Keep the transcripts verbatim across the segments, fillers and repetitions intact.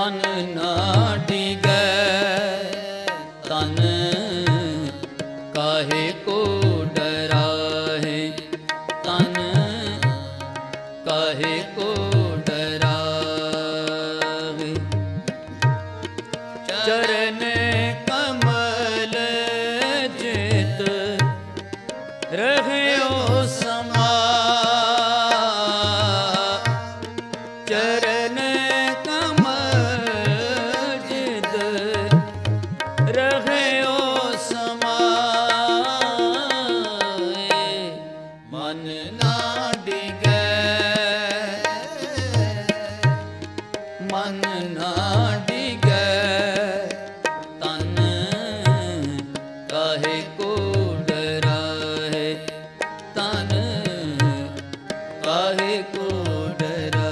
ਮਨ ਨਾ ਡਿਗੈ ਤਨ ਕਾਹੇ ਕੋ ਡਰਾਹੇ ਤਨ ਕਾਹੇ ਕੋ ਡਰਾਵੇ ਚਰਨ ਕਮਲ ਜਿਤ ਰਹਿਓ ਸਮਾ ਚਰਨ ਕਮਲ ਜਿਤ ਰਹਿਓ ਸਮਾਏ ਮਨ ਨਾ ਡਿਗੈ ਮਨ ਨਾ ਡਿਗੈ ਤਨ ਕਾਹੇ ਕੋ ਡਰਾਹੇ ਤਨ ਕਾਹੇ ਕੋ ਡਰਾ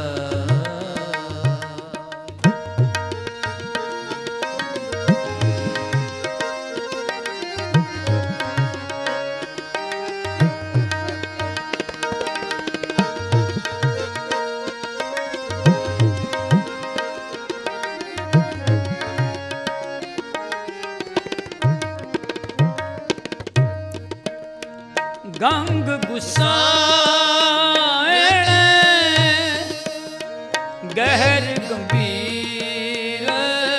ਗੰਗ ਗੁਸਾਇਣ ਗਹਿਰ ਗੰਭੀਰ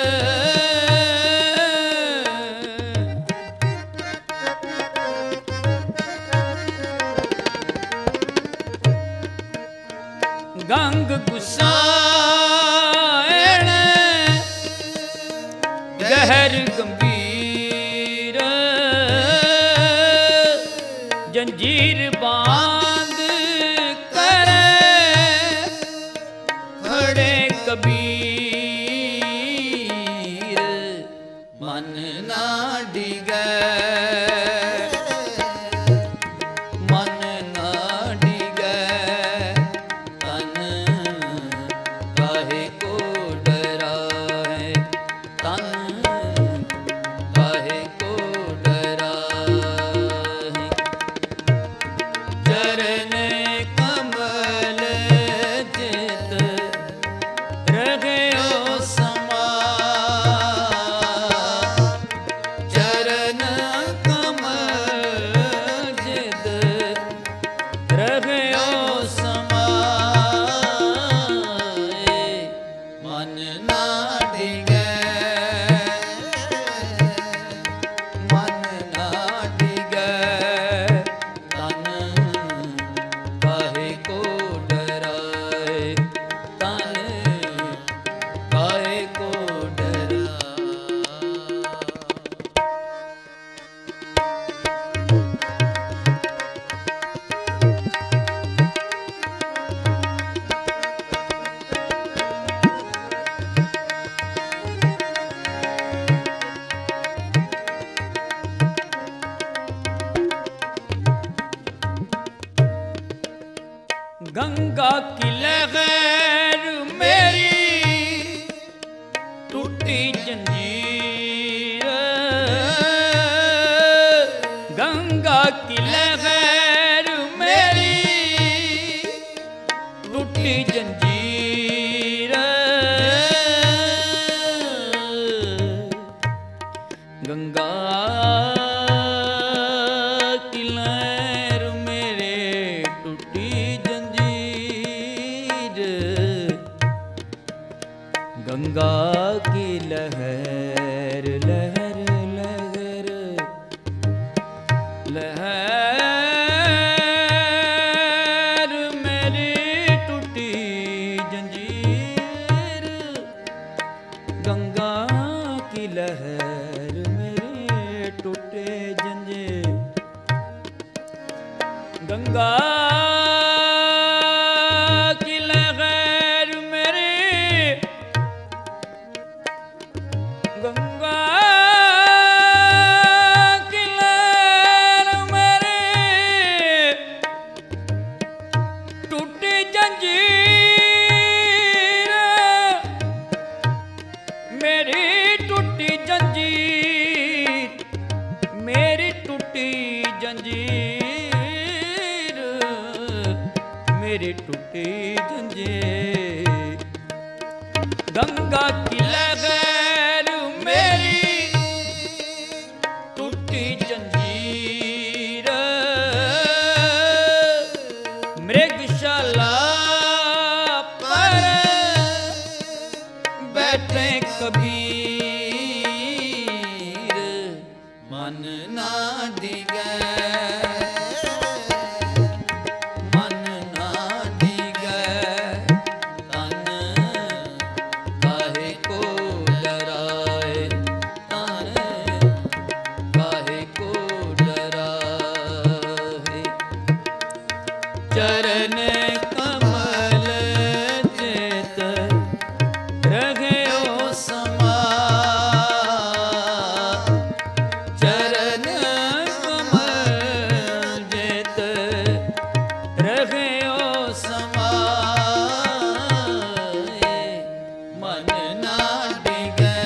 ਗੰਗ ਗੁਸਾਇਣ ਗਹਿਰ ਗੰਭੀਰ ਜੰਜੀਰ ਬਾਂਧ ਕਰੇ ਖੜੇ ਕਬੀਰ ਮਨ ਨਾ ਡਿਗੈ ਮਨ ਨਾ ਡਿਗੈ ਤਨ ਕਾਹੇ ਕੋ ਡਰਾਹੇ ਤਨ ਕਾਹੇ ਕੋ ਡਰਾਹੇ ਚਰਨ ਕਮਲ ਜਿਤ ਰਹਿਓ ਸਮਾ ਚਰਨ ਕਮਲ ਜਿਤ ਰਹਿਓ ਸਮਾਏ ਮਨ ਨਾ ਡਿਗੈ ਮਨ ਨਾ ਡਿਗੈ ਤਨ ਕਾਹੇ ਕੋ ਡਰਾਏ ਤਨ ਕਾਹੇ ਕੋ ਡਰਾ गंगा की लहर मेरी टूटी जंजीर गंगा की लहर मेरी टूटी जंजीर गंगा की लहर मेरे टूटी गंगा की लहर लहर लहर लहर मेरी टूटी जंजीर गंगा की लहर मेरे टूटे जंजीर गंगा गंगा गंगा की लहर मेरी टूटी जंजीर, मृगशाला पर बैठे कबीर, मन ना दिगे चरण कमल चित रघयो समा, चरण कमल चित रघयो समा, मन ना डिगै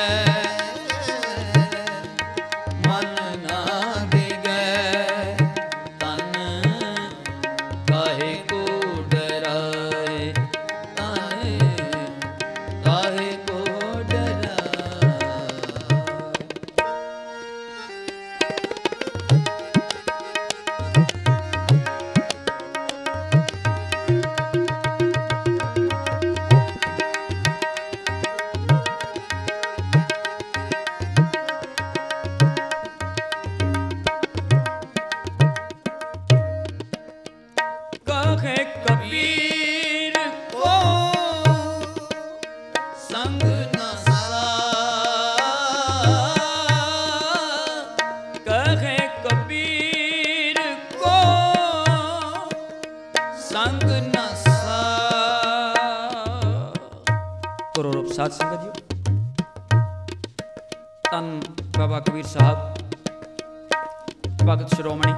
मन ना डिगै, तन काहे को डराए, काहे काहे को डराए। कहे कबीर को संग न सा, कहे कबीर को संग न सा। करो रूप साध संगत जी, तन बाबा कबीर साहब भगत शिरोमणि,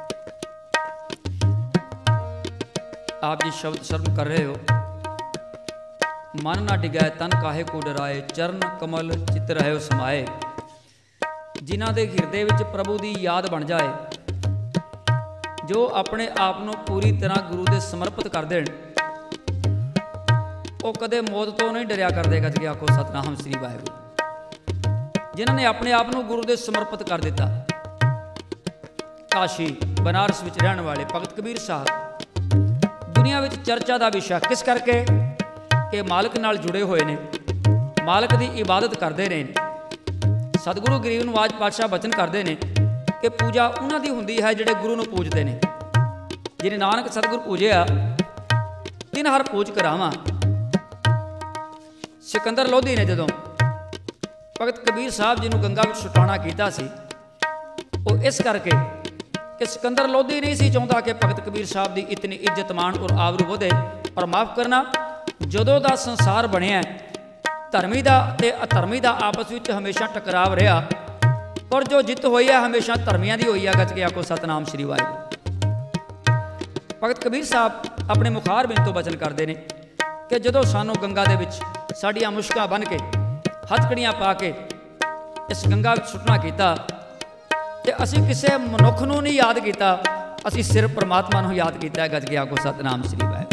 आप जी शब्द शर्म कर रहे हो। मन ना डिगै तन काहे को डराए, चरण कमल चित रहयो समाए। जिन्हां दे ਹਿਰਦੇ ਵਿੱਚ ਪ੍ਰਭੂ ਦੀ ਯਾਦ ਬਣ ਜਾਏ, ਜੋ ਆਪਣੇ ਆਪ ਨੂੰ ਪੂਰੀ ਤਰ੍ਹਾਂ ਗੁਰੂ ਦੇ ਸਮਰਪਿਤ ਕਰ ਦੇਣ, ਉਹ ਕਦੇ ਮੌਤ ਤੋਂ ਨਹੀਂ ਡਰਿਆ ਕਰਦੇ। ਗੱਜ ਕੇ ਆਖੋ ਸਤਨਾਮ ਸ੍ਰੀ ਵਾਹਿਗੁਰੂ। ਜਿਨ੍ਹਾਂ ਨੇ ਆਪਣੇ ਆਪ ਨੂੰ ਗੁਰੂ ਦੇ ਸਮਰਪਿਤ ਕਰ ਦਿੱਤਾ, ਕਾਸ਼ੀ ਬਨਾਰਸ ਵਿੱਚ ਰਹਿਣ ਵਾਲੇ ਭਗਤ ਕਬੀਰ ਸਾਹਿਬ ਦੁਨੀਆ ਵਿੱਚ ਚਰਚਾ ਦਾ ਵਿਸ਼ਾ ਕਿਸ ਕਰਕੇ ਕਿ ਮਾਲਕ ਨਾਲ ਜੁੜੇ ਹੋਏ ਨੇ, ਮਾਲਕ ਦੀ ਇਬਾਦਤ ਕਰਦੇ ਨੇ। ਸਤਿਗੁਰੂ ਗਰੀਬ ਨਿਵਾਜ ਪਾਤਸ਼ਾਹ ਬਚਨ ਕਰਦੇ ਨੇ ਕਿ ਪੂਜਾ ਉਹਨਾਂ ਦੀ ਹੁੰਦੀ ਹੈ ਜਿਹੜੇ ਗੁਰੂ ਨੂੰ ਪੂਜਦੇ ਨੇ। ਜਿਹਨੇ ਨਾਨਕ ਸਤਿਗੁਰ ਪੂਜਿਆ ਤਿਨ ਹਰ ਪੂਜ ਕਰਾਵਾਂ। ਸਿਕੰਦਰ ਲੋਧੀ ਨੇ ਜਦੋਂ ਭਗਤ ਕਬੀਰ ਸਾਹਿਬ ਜੀ ਨੂੰ ਗੰਗਾ ਵਿੱਚ ਸੁਟਾਉਣਾ ਕੀਤਾ ਸੀ, ਉਹ ਇਸ ਕਰਕੇ ਕਿ ਸਿਕੰਦਰ ਲੋਧੀ ਨਹੀਂ ਸੀ ਚਾਹੁੰਦਾ ਕਿ ਭਗਤ ਕਬੀਰ ਸਾਹਿਬ ਦੀ ਇਤਨੀ ਇੱਜ਼ਤ ਮਾਣ ਔਰ ਆਬਰੂ ਵਧੇ। ਪਰ ਮਾਫ ਕਰਨਾ, ਜਦੋਂ ਦਾ ਸੰਸਾਰ ਬਣਿਆ, ਧਰਮੀ ਦਾ ਤੇ ਅਧਰਮੀ ਦਾ ਆਪਸ ਵਿੱਚ ਹਮੇਸ਼ਾ ਟਕਰਾਵ ਰਿਹਾ, ਪਰ ਜੋ ਜਿੱਤ ਹੋਈ ਹੈ ਹਮੇਸ਼ਾ ਧਰਮੀਆਂ ਦੀ ਹੋਈ ਹੈ। ਗੱਜ ਕੇ ਆਖੋ ਸਤਨਾਮ ਸ੍ਰੀ ਵਾਹਿਗੁਰੂ। ਭਗਤ ਕਬੀਰ ਸਾਹਿਬ ਆਪਣੇ ਮੁਖਾਰ ਬਿੰਦ ਤੋਂ ਬਚਨ ਕਰਦੇ ਨੇ ਕਿ ਜਦੋਂ ਸਾਨੂੰ ਗੰਗਾ ਦੇ ਵਿੱਚ ਸਾਡੀਆਂ ਮੁਸ਼ਕਾਂ ਬੰਨ੍ਹ ਕੇ ਹੱਥਕੜੀਆਂ ਪਾ ਕੇ ਇਸ ਗੰਗਾ ਵਿੱਚ ਸੁੱਟਣਾ ਕੀਤਾ, ਤੇ ਅਸੀਂ ਕਿਸੇ ਮਨੁੱਖ ਨੂੰ ਨਹੀਂ ਯਾਦ ਕੀਤਾ, ਅਸੀਂ ਸਿਰਫ ਪਰਮਾਤਮਾ ਨੂੰ ਯਾਦ ਕੀਤਾ ਹੈ। ਗੱਜ ਕੇ ਆਖੋ ਸਤਨਾਮ ਸ੍ਰੀ ਵਾਹਿਗੁਰੂ।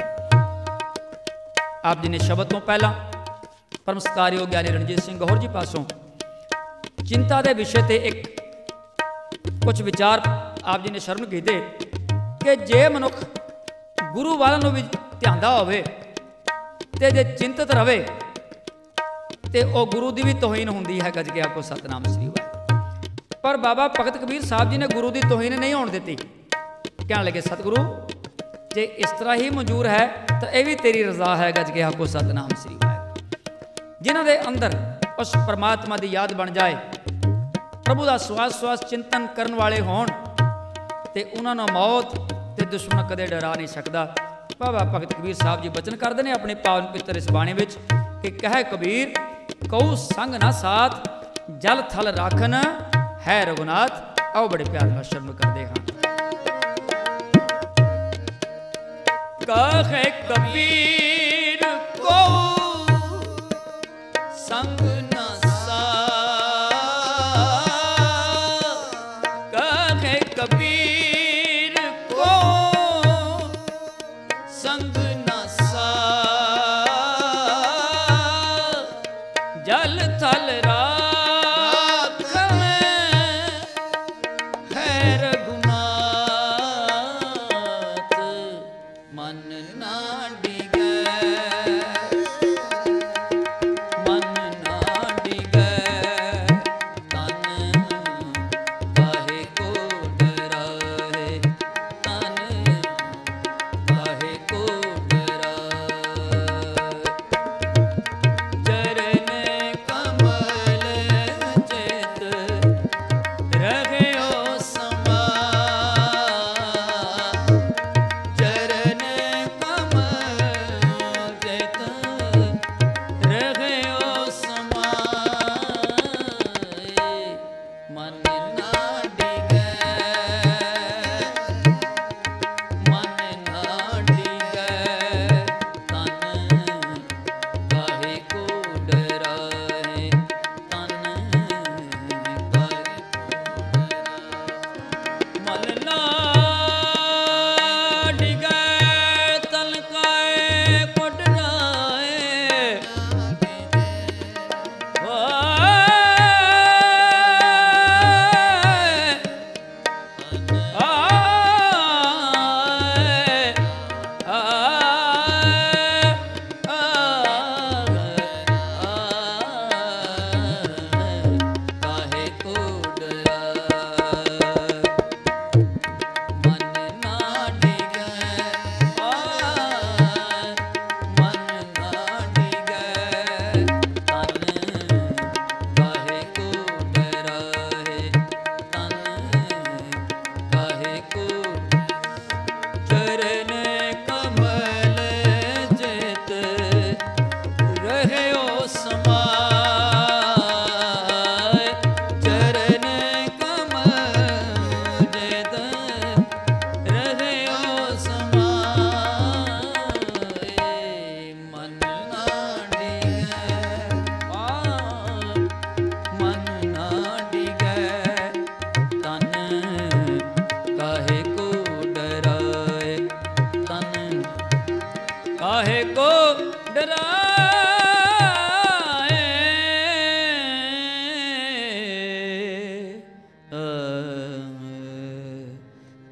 ਆਪ ਜੀ ਨੇ ਸ਼ਬਦ ਤੋਂ ਪਹਿਲਾਂ ਪਰਮ ਸਤਿਕਾਰਯੋਗ ਗਿਆਨੀ ਰਣਜੀਤ ਸਿੰਘ ਗੌਹਰ ਜੀ ਪਾਸੋਂ ਚਿੰਤਾ ਦੇ ਵਿਸ਼ੇ ਤੇ ਇੱਕ ਕੁਝ ਵਿਚਾਰ ਆਪ ਜੀ ਨੇ ਸ਼ਰਮ ਕੀਤੇ ਕਿ ਜੇ ਮਨੁੱਖ ਗੁਰੂ ਵਾਲਾਂ ਨੂੰ ਵੀ ਧਿਆਉਂਦਾ ਹੋਵੇ ਤੇ ਜੇ ਚਿੰਤਤ ਰਵੇ ਤੇ ਉਹ ਗੁਰੂ ਦੀ ਵੀ ਤੋਹੀਨ ਹੁੰਦੀ ਹੈ। ਗੱਜ ਕੇ ਆਖੋ ਸਤਨਾਮ ਸ੍ਰੀ ਵਾਹਿਗੁਰੂ। ਪਰ ਬਾਬਾ ਭਗਤ ਕਬੀਰ ਸਾਹਿਬ ਜੀ ਨੇ ਗੁਰੂ ਦੀ ਤੋਹੀਨ ਨਹੀਂ ਹੋਣ ਦਿੱਤੀ। ਕਹਿਣ ਲੱਗੇ ਸਤਿਗੁਰੂ ਜੇ ਇਸ ਤਰ੍ਹਾਂ ਹੀ ਮਨਜ਼ੂਰ ਹੈ ਤਾਂ ਇਹ ਵੀ ਤੇਰੀ ਰਜ਼ਾ ਹੈ। ਗੱਜ ਕੇ ਆਖੋ ਸਤਨਾਮ ਸ੍ਰੀ ਵਾਹਿਗੁਰੂ। ਜਿਨ੍ਹਾਂ ਦੇ ਅੰਦਰ ਉਸ ਪਰਮਾਤਮਾ ਦੀ ਯਾਦ ਬਣ ਜਾਏ, ਪ੍ਰਭੂ ਦਾ ਸਵਾਸ ਸਵਾਸ ਚਿੰਤਨ ਕਰਨ ਵਾਲੇ ਹੋਣ, ਤੇ ਉਹਨਾਂ ਨੂੰ ਮੌਤ ਤੇ ਦੁਸ਼ਮਣ ਕਦੇ ਡਰਾ ਨਹੀਂ ਸਕਦਾ। ਬਾਬਾ ਭਗਤ ਕਬੀਰ ਸਾਹਿਬ ਜੀ ਬਚਨ ਕਰਦੇ ਨੇ ਆਪਣੇ ਪਾਵਨ ਪਿੱਤਰ ਇਸ ਬਾਣੀ ਵਿੱਚ ਕਿ ਕਹਿ ਕਬੀਰ ਕਉ ਸੰਗ ਨਾ ਸਾਥ, ਜਲ ਥਲ ਰਾਖਨ ਹੈ ਰਘੁਨਾਥ। ਆਓ ਬੜੇ ਪਿਆਰ ਨਾਲ ਸ਼ਰਮ ਕਰਦੇ ਹਾਂ। ਕਹੇ ਕਬੀਰ ਕੋ ਸੰਗ ਨਾ ਸਾਥ, ਕਹੇ ਕਬੀਰ ਕੋ ਸੰਗ ਨਾ ਸਾਥ,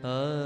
ਆ